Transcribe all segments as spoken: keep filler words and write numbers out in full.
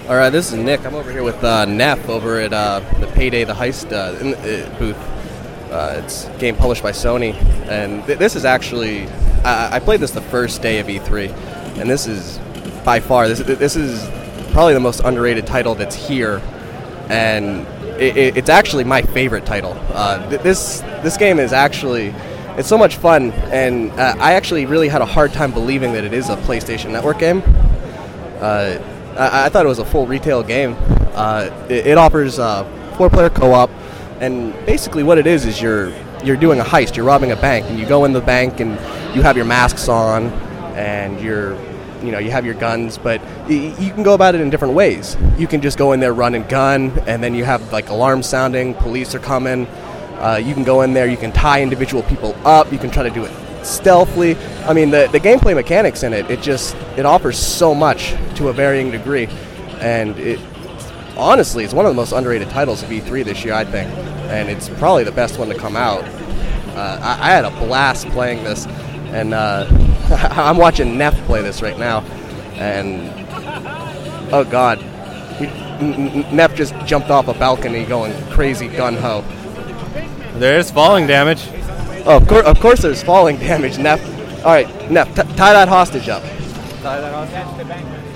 All right, this is Nick. I'm over here with uh, Neff over at uh, the Payday the Heist uh, in, uh, booth. Uh, it's a game published by Sony, and th- this is actually I-, I played this the first day of E three, and this is by far this this is probably the most underrated title that's here, and it, it, it's actually my favorite title. Uh, th- this this game is actually it's so much fun, and uh, I actually really had a hard time believing that it is a PlayStation Network game. Uh, I, I thought it was a full retail game. Uh, it, it offers uh, four-player co-op, and basically what it is is you're you're doing a heist. You're robbing a bank, and you go in the bank, and you have your masks on, and you're you know you have your guns, but y- you can go about it in different ways. You can just go in there, run and gun, and then you have like alarms sounding, police are coming. Uh, you can go in there, you can tie individual people up, you can try to do it stealthily. I mean, the the gameplay mechanics in it, it just it offers so much to a varying degree, and it honestly it's one of the most underrated titles of E three this year, I think, and it's probably the best one to come out. Uh, I, I had a blast playing this, and uh, I'm watching Neff play this right now, and oh god, he, N- N- Neff just jumped off a balcony going crazy gun-ho. There's falling damage. Oh, of course, of course there's falling damage, Neff. All right, Neff, t- tie that hostage up. Tie that hostage?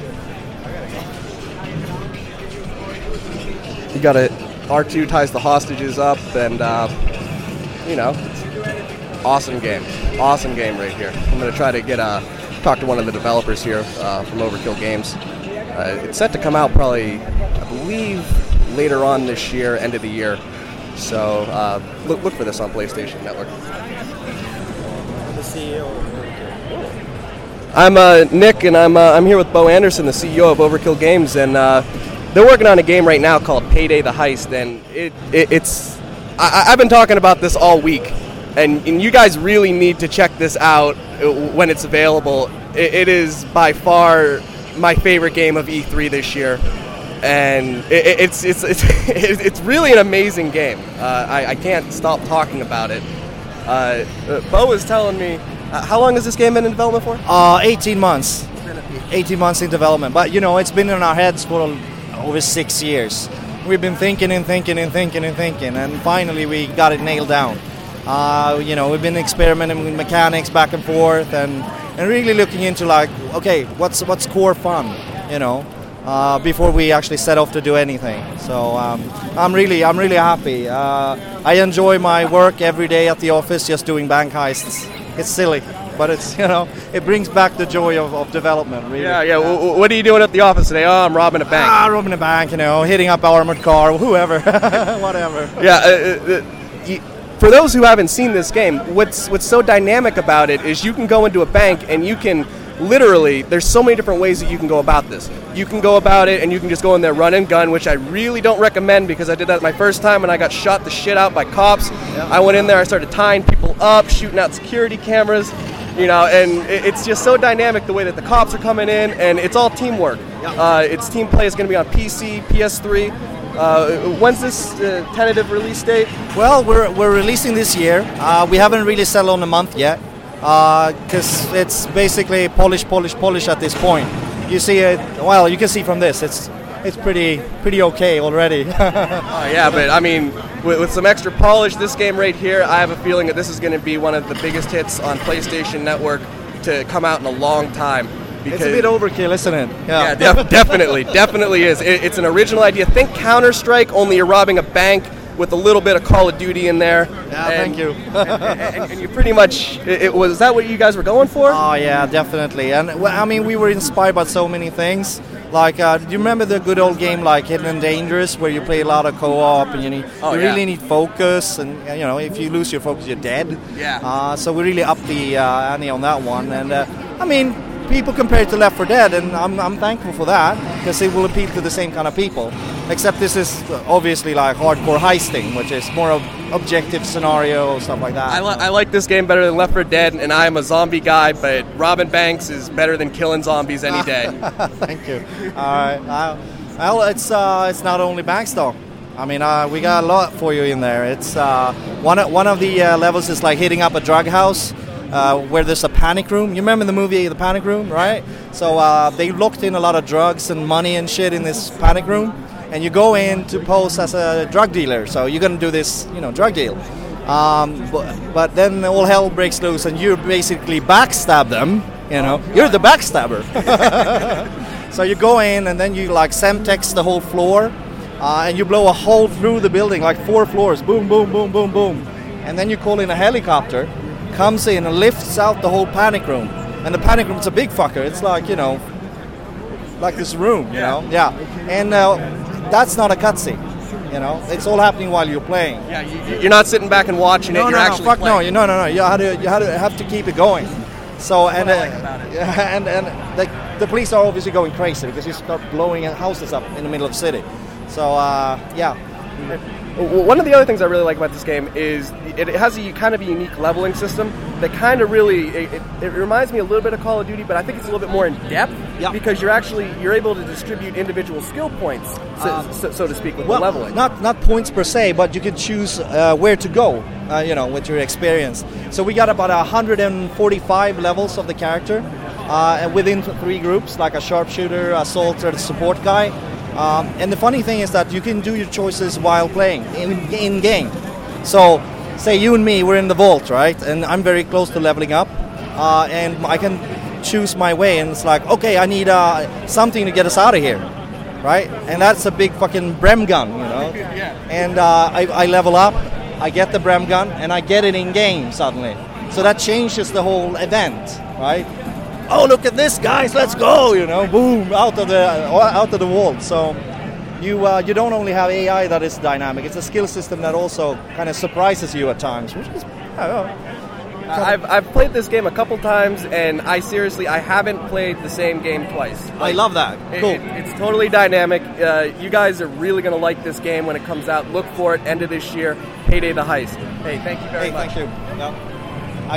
You got to, R two ties the hostages up, and, uh, you know, awesome game. Awesome game right here. I'm going to try to get uh, talk to one of the developers here uh, from Overkill Games. Uh, it's set to come out probably, I believe, later on this year, end of the year. So uh, look look for this on PlayStation Network. The C E O of Overkill. I'm uh, Nick, and I'm uh, I'm here with Bo Anderson, the C E O of Overkill Games, and uh, they're working on a game right now called Payday the Heist, and it, it it's I, I've been talking about this all week, and, and you guys really need to check this out when it's available. It, it is by far my favorite game of E three this year. And it, it's it's it's it's really an amazing game. Uh, I, I can't stop talking about it. Uh, Bo was telling me, uh, how long has this game been in development for? Uh, eighteen months. eighteen months in development. But, you know, it's been in our heads for over six years. We've been thinking and thinking and thinking and thinking, and finally we got it nailed down. Uh, you know, we've been experimenting with mechanics back and forth, and, and really looking into, like, okay, what's what's core fun, you know? Uh, before we actually set off to do anything. So um, I'm really I'm really happy. Uh, I enjoy my work every day at the office, just doing bank heists. It's silly, but it's, you know, it brings back the joy of, of development, really. Yeah, yeah. yeah. W- what are you doing at the office today? Oh, I'm robbing a bank. Ah, robbing a bank, you know, hitting up armored car, whoever, whatever. Yeah. Uh, uh, you, for those who haven't seen this game, what's what's so dynamic about it is you can go into a bank and you can literally, there's so many different ways that you can go about this. You can go about it and you can just go in there, run and gun, which I really don't recommend because I did that my first time and I got shot the shit out by cops. Yep. I went in there, I started tying people up, shooting out security cameras, you know, and it's just so dynamic the way that the cops are coming in, and it's all teamwork. Yep. Uh, it's team play. It's going to be on P C, P S three. Uh, when's this uh, tentative release date? Well, we're we're releasing this year. Uh, we haven't really settled on a month yet. Because uh, it's basically polish, polish, polish at this point. You see it, well, you can see from this, it's it's pretty pretty okay already. Oh yeah, but I mean, with, with some extra polish, this game right here, I have a feeling that this is going to be one of the biggest hits on PlayStation Network to come out in a long time. It's a bit overkill, isn't it? Yeah, yeah def- definitely, definitely is. It, it's an original idea. Think Counter-Strike, only you're robbing a bank with a little bit of Call of Duty in there. Yeah, and, thank you. and, and, and you pretty much, it, it was that what you guys were going for? Oh yeah, definitely. And well, I mean, we were inspired by so many things. Like, uh, do you remember the good old game like Hidden and Dangerous, where you play a lot of co-op and you need, oh, you yeah. really need focus, and you know, if you lose your focus, you're dead. Yeah. Uh, so we really upped the uh, ante on that one, and uh, I mean, people compare it to Left four Dead, and I'm I'm thankful for that because it will appeal to the same kind of people. Except this is obviously like hardcore heisting, which is more of objective scenario, stuff like that. I, li- I like this game better than Left four Dead, and I'm a zombie guy, but robbing banks is better than killing zombies any day. Thank you. All right. Uh, well, it's uh, it's not only banks though. I mean, uh, we got a lot for you in there. It's uh, one of, one of the uh, levels is like hitting up a drug house. uh, where there's a panic room. You remember the movie The Panic Room, right? So uh, they locked in a lot of drugs and money and shit in this panic room, and you go in to pose as a drug dealer. So you're gonna do this, you know, drug deal. Um, but, but then all hell breaks loose, and you basically backstab them. You know, you're the backstabber. So you go in, and then you like Semtex the whole floor, uh, and you blow a hole through the building, like four floors. Boom, boom, boom, boom, boom. And then you call in a helicopter, comes in and lifts out the whole panic room. And the panic room's a big fucker. It's like, you know, like this room, you know? Yeah. And uh, that's not a cutscene. You know, it's all happening while you're playing. Yeah, you, you're not sitting back and watching no, it. No, you're no, actually no, fuck playing. no, no, no, no. You had to, you had to have to keep it going. So and uh, and and the, the police are obviously going crazy because you start blowing houses up in the middle of the city. So uh, yeah. One of the other things I really like about this game is it has a kind of a unique leveling system that kind of really it, it, it reminds me a little bit of Call of Duty, but I think it's a little bit more in depth yeah. because you're actually you're able to distribute individual skill points, so, um, so, so to speak, with well, the leveling. Not not points per se, but you can choose uh, where to go. Uh, you know, with your experience. So we got about one hundred forty-five levels of the character, uh, and within three groups, like a sharpshooter, assaulter, the support guy. Um, and the funny thing is that you can do your choices while playing in, in game. So, say you and me, we're in the vault, right? And I'm very close to leveling up, uh, and I can choose my way. And it's like, okay, I need uh, something to get us out of here, right? And that's a big fucking Brem gun, you know. And uh, I, I level up, I get the Brem gun, and I get it in game suddenly. So that changes the whole event, right? Oh, look at this, guys! Let's go! You know, boom, out of the out of the wall. So you uh, you don't only have A I that is dynamic; it's a skill system that also kind of surprises you at times, which is. I don't know. I've I've played this game a couple times, and I seriously I haven't played the same game twice. Like, I love that. Cool. It, it, it's totally dynamic. Uh, you guys are really going to like this game when it comes out. Look for it. End of this year. Payday the Heist. Hey, thank you very hey, much. Thank you. Yeah.